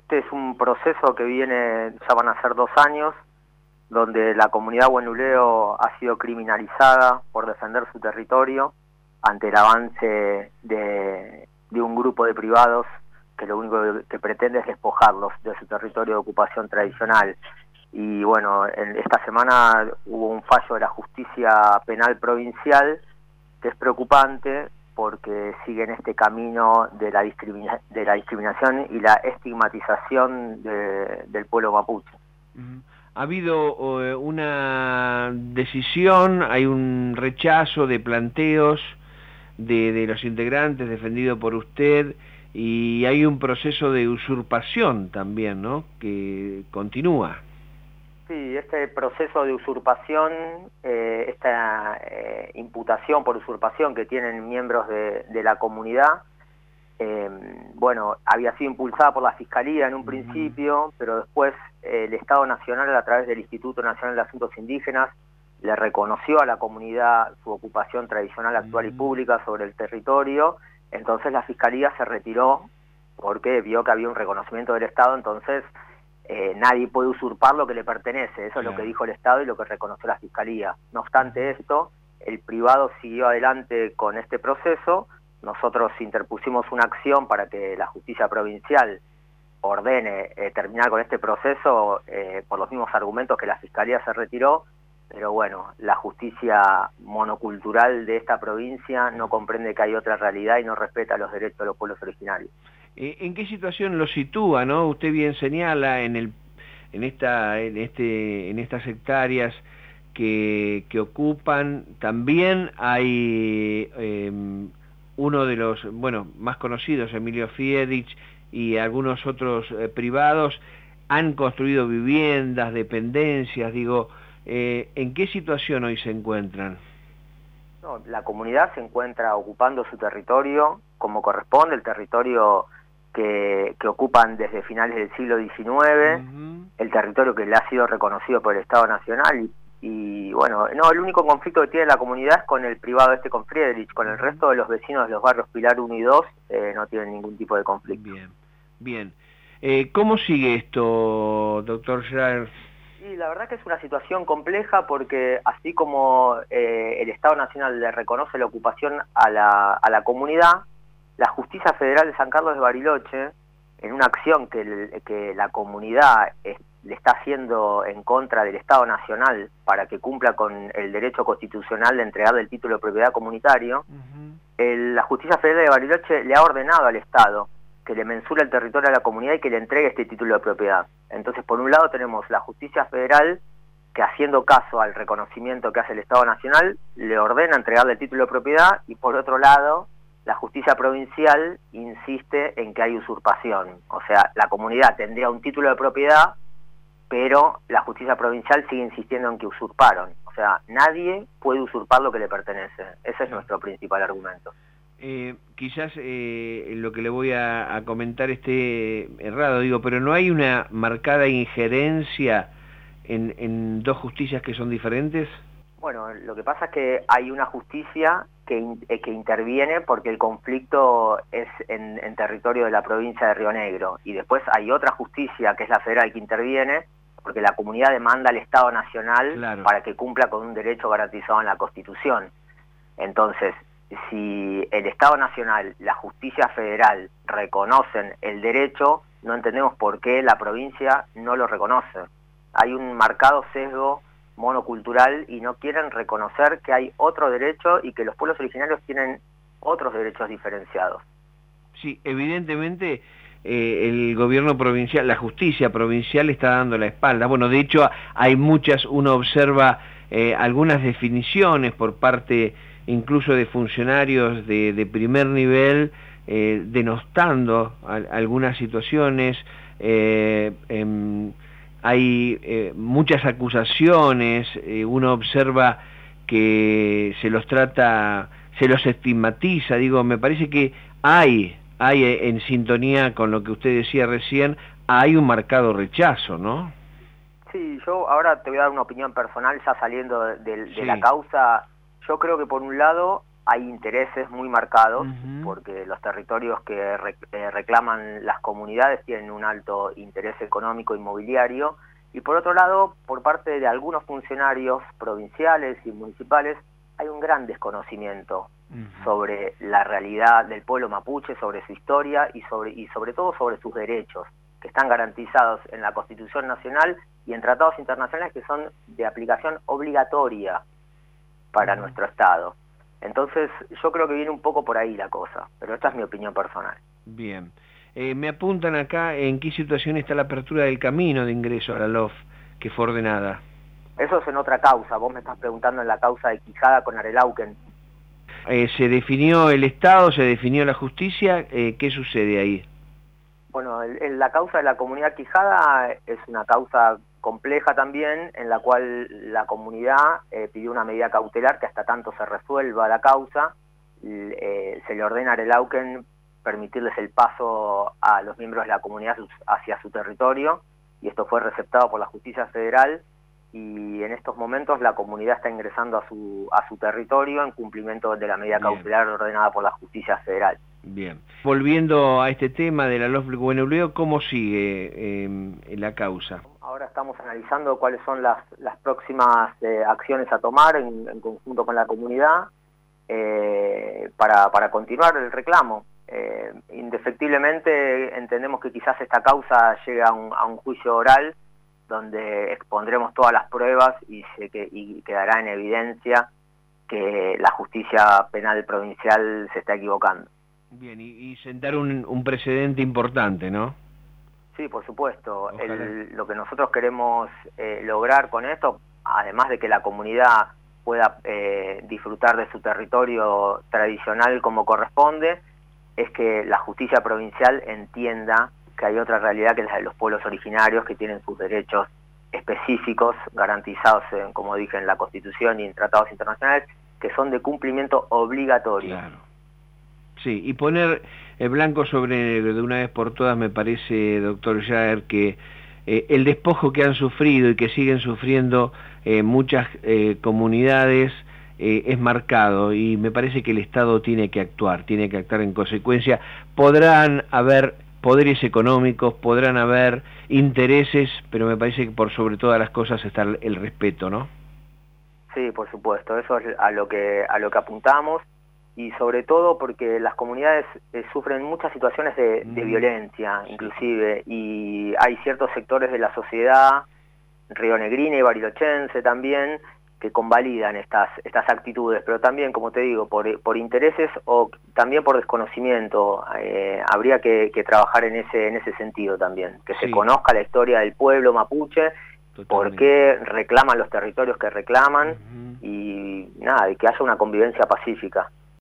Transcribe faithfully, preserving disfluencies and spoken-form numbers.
Este es un proceso que viene, ya van a ser dos años, donde la comunidad huenuleo ha sido criminalizada por defender su territorio ante el avance de, de un grupo de privados que lo único que pretende es despojarlos de su territorio de ocupación tradicional. Y bueno, en esta semana hubo un fallo de la justicia penal provincial que es preocupante porque sigue en este camino de la, discrimina de la discriminación y la estigmatización de, del pueblo mapuche. Ha habido uh, una decisión, hay un rechazo de planteos de, de los integrantes defendido por usted, y hay un proceso de usurpación también, ¿no?, que continúa. Sí, este proceso de usurpación, eh, esta eh, imputación por usurpación que tienen miembros de, de la comunidad, eh, bueno, había sido impulsada por la Fiscalía en un principio, pero después eh, el Estado Nacional, a través del Instituto Nacional de Asuntos Indígenas, le reconoció a la comunidad su ocupación tradicional, actual y pública sobre el territorio. Entonces la Fiscalía se retiró porque vio que había un reconocimiento del Estado, entonces eh, nadie puede usurpar lo que le pertenece. Eso claro. Es lo que dijo el Estado y lo que reconoció la Fiscalía. No obstante esto, el privado siguió adelante con este proceso. Nosotros interpusimos una acción para que la justicia provincial ordene eh, terminar con este proceso eh, por los mismos argumentos que la Fiscalía se retiró, pero bueno, la justicia monocultural de esta provincia no comprende que hay otra realidad y no respeta los derechos de los pueblos originarios. ¿En qué situación lo sitúa, no? Usted bien señala en el en esta en este en estas hectáreas que que ocupan, también hay eh, uno de los, bueno, más conocidos, Emilio Fiedich, y algunos otros eh, privados han construido viviendas, dependencias, digo, eh, ¿en qué situación hoy se encuentran? No, la comunidad se encuentra ocupando su territorio como corresponde, el territorio que, que ocupan desde finales del siglo diecinueve, uh-huh. El territorio que le ha sido reconocido por el Estado Nacional, y, y bueno, no, el único conflicto que tiene la comunidad es con el privado este, con Friedrich. Con el resto de los vecinos de los barrios Pilar uno y dos eh, no tienen ningún tipo de conflicto. Bien, bien. Eh, ¿Cómo sigue esto, doctor Schreier? Sí, la verdad que es una situación compleja porque así como eh, el Estado Nacional le reconoce la ocupación a la, a la comunidad, la Justicia Federal de San Carlos de Bariloche, en una acción que, el, que la comunidad es, le está haciendo en contra del Estado Nacional para que cumpla con el derecho constitucional de entregarle el título de propiedad comunitario, uh-huh. el, la Justicia Federal de Bariloche le ha ordenado al Estado que le mensure el territorio a la comunidad y que le entregue este título de propiedad. Entonces, por un lado tenemos la Justicia Federal que, haciendo caso al reconocimiento que hace el Estado Nacional, le ordena entregarle el título de propiedad, y por otro lado, la Justicia Provincial insiste en que hay usurpación. O sea, la comunidad tendría un título de propiedad, pero la Justicia Provincial sigue insistiendo en que usurparon. O sea, nadie puede usurpar lo que le pertenece. Ese es nuestro principal argumento. Eh, quizás eh, lo que le voy a, a comentar esté errado, digo, pero ¿no hay una marcada injerencia en, en dos justicias que son diferentes? Bueno, lo que pasa es que hay una justicia que, in, eh, que interviene porque el conflicto es en, en territorio de la provincia de Río Negro, y después hay otra justicia, que es la federal, que interviene porque la comunidad demanda al Estado Nacional, claro, para que cumpla con un derecho garantizado en la Constitución. Entonces, si el Estado Nacional, la Justicia Federal reconocen el derecho, no entendemos por qué la provincia no lo reconoce. Hay un marcado sesgo monocultural y no quieren reconocer que hay otro derecho y que los pueblos originarios tienen otros derechos diferenciados. Sí, evidentemente eh, el gobierno provincial, la justicia provincial está dando la espalda. Bueno, de hecho hay muchas, uno observa eh, algunas definiciones por parte incluso de funcionarios de, de primer nivel, eh, denostando a, algunas situaciones. eh, eh, hay eh, muchas acusaciones, eh, uno observa que se los trata, se los estigmatiza. Digo, me parece que hay, hay eh, en sintonía con lo que usted decía recién, hay un marcado rechazo, ¿no? Sí, yo ahora te voy a dar una opinión personal, ya saliendo de, de, sí. de la causa. Yo creo que por un lado hay intereses muy marcados, Uh-huh. porque los territorios que re, eh, reclaman las comunidades tienen un alto interés económico inmobiliario, y por otro lado, por parte de algunos funcionarios provinciales y municipales, hay un gran desconocimiento uh-huh. sobre la realidad del pueblo mapuche, sobre su historia y sobre, y sobre todo sobre sus derechos, que están garantizados en la Constitución Nacional y en tratados internacionales que son de aplicación obligatoria para uh-huh. nuestro Estado. Entonces, yo creo que viene un poco por ahí la cosa, pero esta es mi opinión personal. Bien. Eh, me apuntan acá en qué situación está la apertura del camino de ingreso a la L O F, que fue ordenada. Eso es en otra causa. Vos me estás preguntando en la causa de Quijada con Arelauquen. Eh, ¿Se definió el Estado, se definió la justicia? Eh, ¿Qué sucede ahí? Bueno, el, el, la causa de la comunidad Quijada es una causa compleja también, en la cual la comunidad eh, pidió una medida cautelar que hasta tanto se resuelva la causa, eh, se le ordena a Arelauquen permitirles el paso a los miembros de la comunidad hacia su territorio, y esto fue receptado por la Justicia Federal, y en estos momentos la comunidad está ingresando a su, a su territorio en cumplimiento de la medida Bien. cautelar ordenada por la Justicia Federal. Bien. Volviendo a este tema de la L O F Buenubleo, ¿cómo sigue eh, la causa? Ahora estamos analizando cuáles son las, las próximas eh, acciones a tomar en, en conjunto con la comunidad eh, para, para continuar el reclamo. Eh, indefectiblemente entendemos que quizás esta causa llegue a un, a un juicio oral donde expondremos todas las pruebas y, se, que, y quedará en evidencia que la justicia penal provincial se está equivocando. Bien, y, y sentar un, un precedente importante, ¿no? Sí, por supuesto. El, lo que nosotros queremos eh, lograr con esto, además de que la comunidad pueda eh, disfrutar de su territorio tradicional como corresponde, es que la justicia provincial entienda que hay otra realidad que es la de los pueblos originarios, que tienen sus derechos específicos garantizados, en, como dije, en la Constitución y en tratados internacionales, que son de cumplimiento obligatorio. Claro. Sí, y poner el blanco sobre negro de una vez por todas, me parece, doctor Jaer, que eh, el despojo que han sufrido y que siguen sufriendo eh, muchas eh, comunidades eh, es marcado, y me parece que el Estado tiene que actuar, tiene que actuar en consecuencia. Podrán haber poderes económicos, podrán haber intereses, pero me parece que por sobre todas las cosas está el respeto, ¿no? Sí, por supuesto, eso es a lo que, a lo que apuntamos, y sobre todo porque las comunidades eh, sufren muchas situaciones de, de violencia, inclusive, y hay ciertos sectores de la sociedad, rionegrina y barilochense también, que convalidan estas, estas actitudes, pero también, como te digo, por, por intereses o también por desconocimiento. Eh, habría que, que trabajar en ese, en ese sentido también, que sí. se conozca la historia del pueblo mapuche, Totalmente. por qué reclaman los territorios que reclaman, uh-huh. y nada, y que haya una convivencia pacífica.